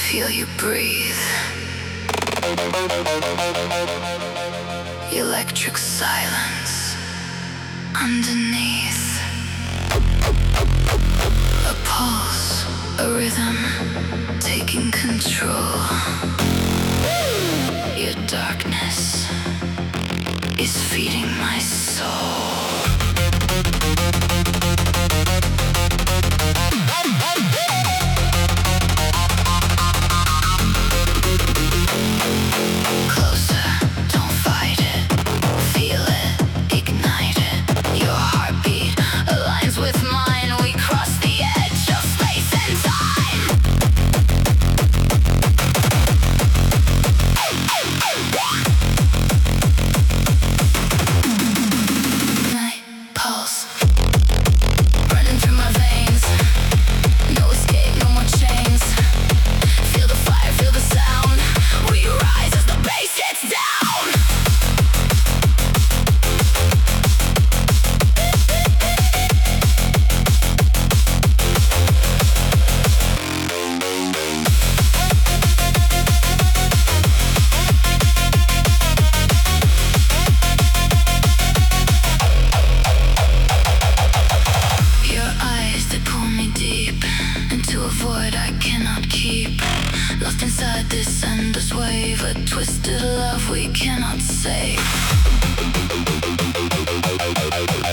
feel you breathe. Electric silence underneath. A pulse, a rhythm, taking control. Your darkness is feeding my soul. Closer, don't fight it. Feel it, ignite it. Your heartbeat aligns with mine. We cross the edge of space and time. My pulse running through my veins. No escape, no more chains. Feel the fire, feel the sound. We rise as the bass gets down. Your eyes, they pull me deep into a void I cannot keep. Lost inside this endless wave, a twisted love we cannot save.